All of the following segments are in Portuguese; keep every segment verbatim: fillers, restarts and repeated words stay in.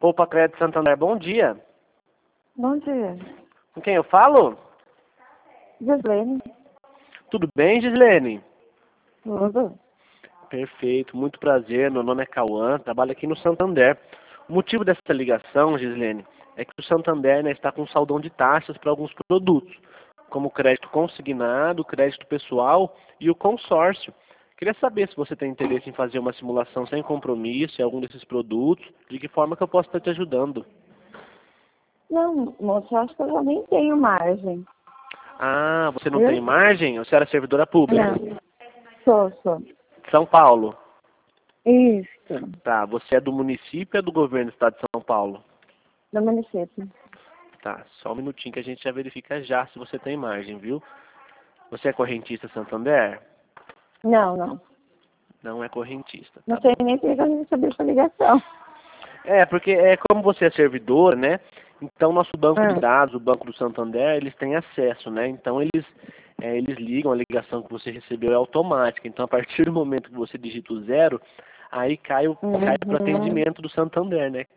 Poupa Crédito Santander, bom dia. Bom dia. Com quem eu falo? Gislene. Tudo bem, Gislene? Tudo. Perfeito, muito prazer. Meu nome é Cauã, trabalho aqui no Santander. O motivo dessa ligação, Gislene, é que o Santander, né, está com saldão de taxas para alguns produtos, como o crédito consignado, o crédito pessoal e o consórcio. Queria saber se você tem interesse em fazer uma simulação sem compromisso em algum desses produtos, de que forma que eu posso estar te ajudando. Não, moça, eu acho que eu já nem tenho margem. Ah, você não Eu? tem margem? Você era servidora pública? Não. Sou, sou. São Paulo. Isso. Tá, você é do município ou é do governo do estado de São Paulo? Do município. Tá, só um minutinho que a gente já verifica já se você tem margem, viu? Você é correntista Santander? Não, não. Não é correntista, Não tá sei bom. nem porque eu recebi essa ligação. É, porque é como você é servidor, né? Então nosso banco de Ah, dados, o Banco do Santander, eles têm acesso, né? Então eles, é, eles ligam, a ligação que você recebeu é automática. Então a partir do momento que você digita o zero, aí cai, o, cai para o uhum. atendimento do Santander, né?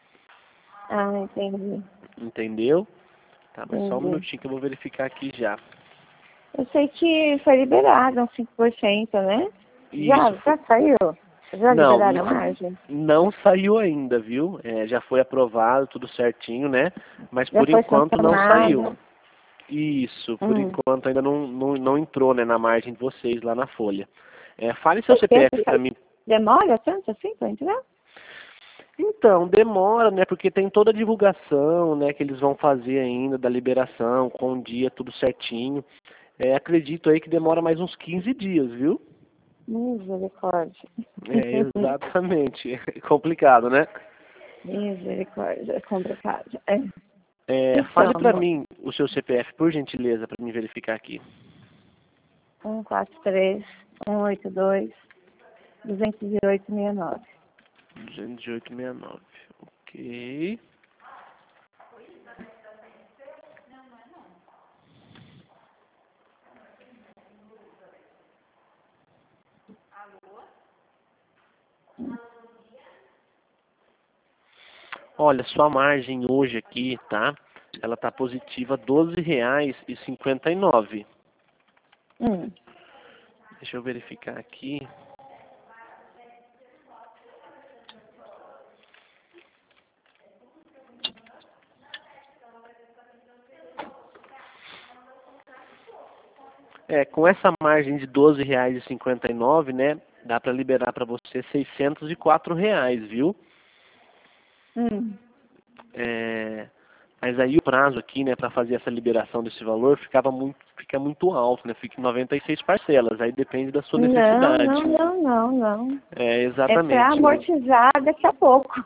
Ah, entendi. Entendeu? Tá, mas só um Entendi. minutinho que eu vou verificar aqui já. Eu sei que foi liberado uns cinco por cento, né? Já, Isso. já saiu? Já Não, liberaram a n- margem? não saiu ainda, viu? É, já foi aprovado, tudo certinho, né? Mas Já por foi enquanto não saiu. sancionado? Isso, por Hum. enquanto ainda não, não, não entrou, né, na margem de vocês lá na folha. É, fale seu Por quê? C P F para mim. Demora tanto assim para entrar? Então, demora, né? Porque tem toda a divulgação, né, que eles vão fazer ainda da liberação, com o dia tudo certinho. É, acredito aí que demora mais uns quinze dias, viu? Misericórdia. É, exatamente. É complicado, né? Misericórdia, é complicado. É. É, Então, fale para amor, mim o seu C P F, por gentileza, para me verificar aqui. um quatro três, um oito dois, duzentos e oito, sessenta e nove. duzentos e oito sessenta e nove. Ok. Olha, sua margem hoje aqui, tá? Ela tá positiva doze reais e cinquenta e nove. Hum. Deixa eu verificar aqui. É, com essa margem de doze reais e cinquenta e nove, né? Dá para liberar para você seiscentos e quatro reais, viu? Hum. É, mas aí o prazo aqui, né, para fazer essa liberação desse valor ficava muito, fica muito alto, né? Fica em noventa e seis parcelas. Aí depende da sua Não, necessidade. não, não, não, não. É, É para exatamente. amortizar daqui a pouco.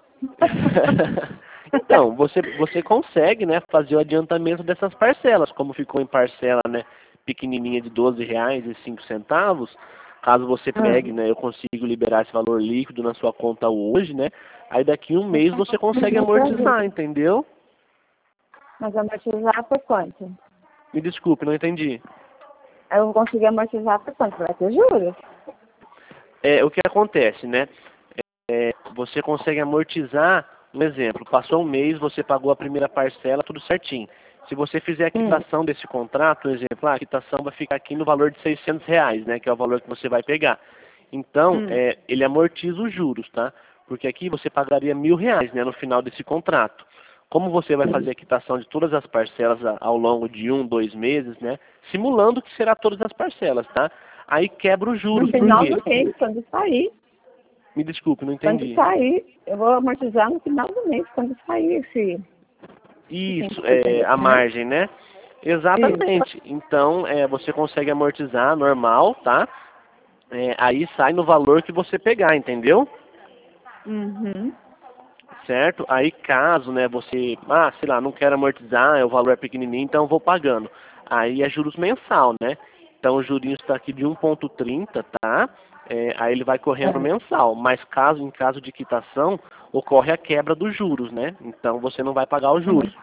Então, você, você consegue, né, fazer o adiantamento dessas parcelas, como ficou em parcela, né, pequenininha de doze reais e cinco centavos. Caso você pegue, Hum. né, eu consigo liberar esse valor líquido na sua conta hoje, né? Aí daqui a um mês você consegue amortizar, entendeu? Mas amortizar por quanto? Me desculpe, não entendi. Eu vou conseguir amortizar por quanto? Vai ter juros? É, o que acontece, né? É, você consegue amortizar, um exemplo, passou um mês, você pagou a primeira parcela, tudo certinho. Se você fizer a Hum. quitação desse contrato, um exemplo, ah, a quitação vai ficar aqui no valor de seiscentos reais, né, que é o valor que você vai pegar. Então, Hum. é, ele amortiza os juros, tá? Porque aqui você pagaria mil reais, né, no final desse contrato. Como você vai fazer a quitação de todas as parcelas a- ao longo de um, dois meses, né, simulando que será todas as parcelas, tá? Aí quebra os No juros, por final quê? do mês, quando sair. Me desculpe, não Quando entendi. sair, eu vou amortizar no final do mês, quando sair esse Isso, cinco por é, a cento, né? margem, né? Isso. Exatamente. Então, é, você consegue amortizar normal, tá? É, aí sai no valor que você pegar, entendeu? Uhum. Certo? Aí caso, né, você, ah, sei lá, não quero amortizar, é, o valor é pequenininho, então eu vou pagando. Aí é juros mensal, né? Então o jurinho está aqui de um ponto trinta, tá? É, aí ele vai correndo É. mensal. Mas caso, em caso de quitação, ocorre a quebra dos juros, né? Então você não vai pagar os juros.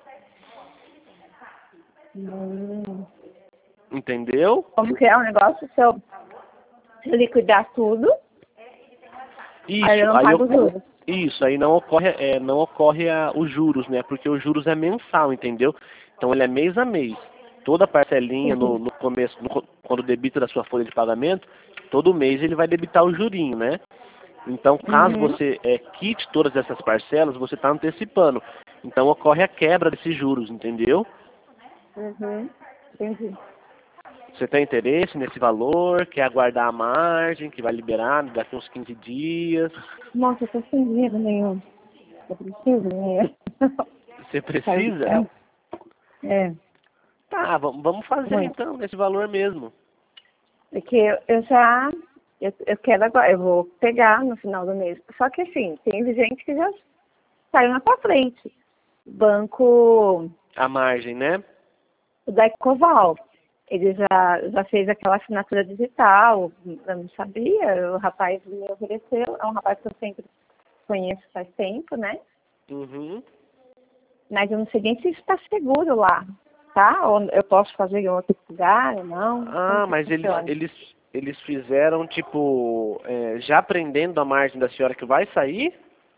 Hum. Entendeu? Como que é o negócio se eu, se eu liquidar tudo? Isso, Aí eu não aí pago eu- juros. isso, aí não ocorre, é, não ocorre a- os juros, né? Porque os juros é mensal, entendeu? Então ele é mês a mês. Toda parcelinha no, no começo, no co- quando debita da sua folha de pagamento, todo mês ele vai debitar o jurinho, né? Então, caso Uhum. você é, quite todas essas parcelas, você está antecipando. Então ocorre a quebra desses juros, entendeu? Uhum. Entendi. Você tem interesse nesse valor, quer aguardar a margem, que vai liberar daqui uns quinze dias. Nossa, eu tô sem dinheiro nenhum. Eu preciso de dinheiro. Você Caiu do precisa? céu. É. Tá, vamos vamos fazer Muito. então, nesse valor mesmo. Porque eu, eu já, eu, eu quero agora, eu vou pegar no final do mês. Só que assim, tem gente que já saiu na sua frente. Banco, A margem, né? o da Ecoval, ele já, já fez aquela assinatura digital, eu não sabia, o rapaz me ofereceu, é um rapaz que eu sempre conheço faz tempo, né? Uhum. Mas eu não sei nem se está seguro lá, tá? Ou eu posso fazer em outro lugar ou não, como Ah, que mas eles, funciona? eles, eles fizeram, tipo, é, já prendendo a margem da senhora que vai sair?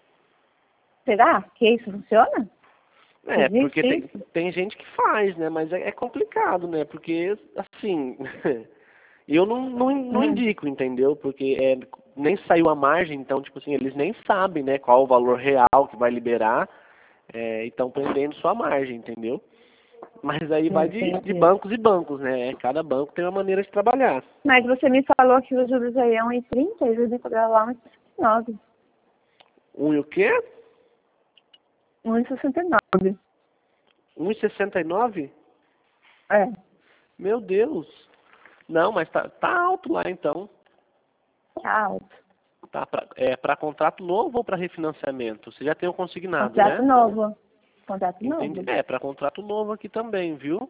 Será que isso funciona? É, porque Existe tem, isso? tem gente que faz, né? Mas é, é complicado, né? Porque, assim, eu não, não, não Hum, indico, entendeu? Porque é, nem saiu a margem, então, tipo assim, eles nem sabem, né, qual o valor real que vai liberar, é, e estão prendendo sua margem, entendeu? Mas aí vai de, de entendi. bancos e bancos, né? Cada banco tem uma maneira de trabalhar. Mas você me falou que os juros aí é um e trinta e os de cobrar lá um e sessenta e nove. Um e o quê? um e sessenta e nove. Um e sessenta e nove? É, Meu Deus. Não, mas tá, tá alto lá então. tá alto. Tá pra, é para contrato novo ou para refinanciamento? Você já tem o consignado, Contrato né? novo. Contrato Entendi. novo. É, para contrato novo aqui também, viu?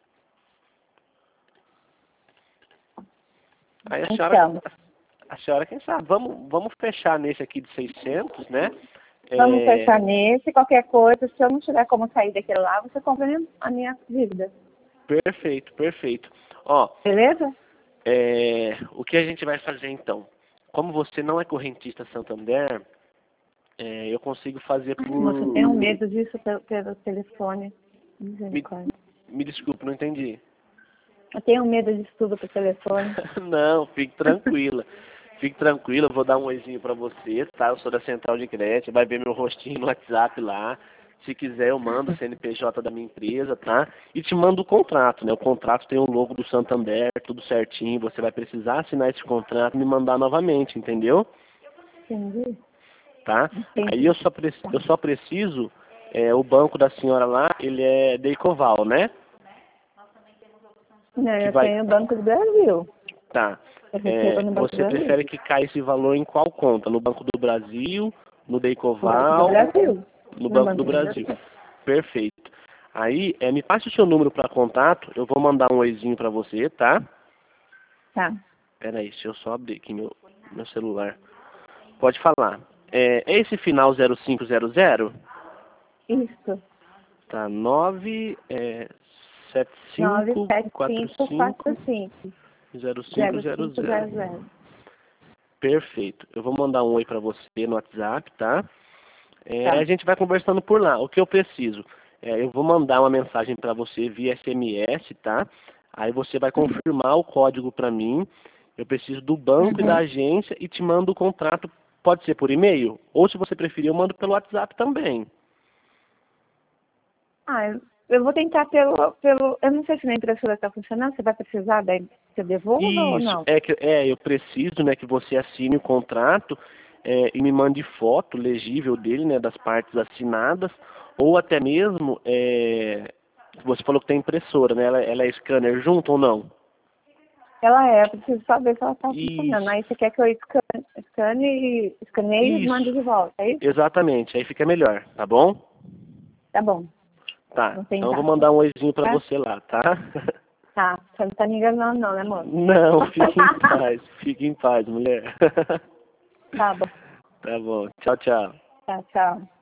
Aí a senhora, Então, a senhora quem sabe, vamos, vamos fechar nesse aqui de seiscentos, né? vamos É, fechar nesse. Qualquer coisa, se eu não tiver como sair daquele lá, você compra a minha, a minha dívida. perfeito, perfeito. Ó, Beleza? é, o que a gente vai fazer então? Como você não é correntista Santander, é, eu consigo fazer Ai, moça, eu por... tenho medo disso pelo, pelo telefone. Me, Misericórdia. me desculpe, não entendi. Eu tenho medo disso tudo pelo telefone. Não, fique tranquila. Fique tranquila, eu vou dar um oizinho pra você, tá? Eu sou da Central de Crédito, vai ver meu rostinho no WhatsApp lá. Se quiser, eu mando o C N P J da minha empresa, tá? E te mando o contrato, né? O contrato tem o logo do Santander, tudo certinho. Você vai precisar assinar esse contrato e me mandar novamente, entendeu? Entendi? Tá? Aí Entendi. eu só, pre Tá. eu só preciso, é, o banco da senhora lá, ele é Deicoval, né? Não, Que eu vai, tenho o Banco do Brasil. tá. Eu recebo É, no Banco do você prefere Brasil. que caia esse valor em qual conta? No Banco do Brasil, no No Banco do Deicoval, Brasil. no No Banco do Banco do Brasil? Brasil. Perfeito. Aí, é, me passe o seu número para contato, eu vou mandar um oizinho para você, tá? Tá. Pera aí, deixa eu só abrir aqui meu, meu celular. Pode falar. É, é esse final zero cinco zero zero? Isso. Tá, nove é, sete nove cinco sete quatro cinco quatro cinco cinco zero cinco zero zero cinco zero. zero zero. Perfeito. Eu vou mandar um oi para você no WhatsApp, tá? É, a Tá. gente vai conversando por lá. O que eu preciso? É, eu vou mandar uma mensagem para você via S M S, tá? Aí você vai confirmar o código para mim. Eu preciso do banco e da Uhum. agência e te mando o contrato. Pode ser por e-mail? Ou se você preferir, eu mando pelo WhatsApp também. Ah, eu, eu vou tentar pelo, pelo... Eu não sei se minha impressora está funcionando. Você vai precisar daí que eu devolva ou Isso, não? é que é, eu preciso, né, que você assine o contrato é, e me mande foto legível dele, né, das partes assinadas, ou até mesmo, é, você falou que tem impressora, né, ela, ela é scanner junto ou não? Ela é. Eu preciso saber se ela está funcionando. Isso, Aí você quer que eu escane, escane, escaneie e mande isso, de volta, é isso? exatamente, aí fica melhor, tá bom? Tá bom. Tá, Vou então eu vou tentar. mandar um oizinho pra Tá? você lá, tá? Tá. Você não tá me enganando não, né, amor? Não, fique em paz, fique em paz, mulher. Tá bom. Tá bom, tchau, tchau. Tá, tchau.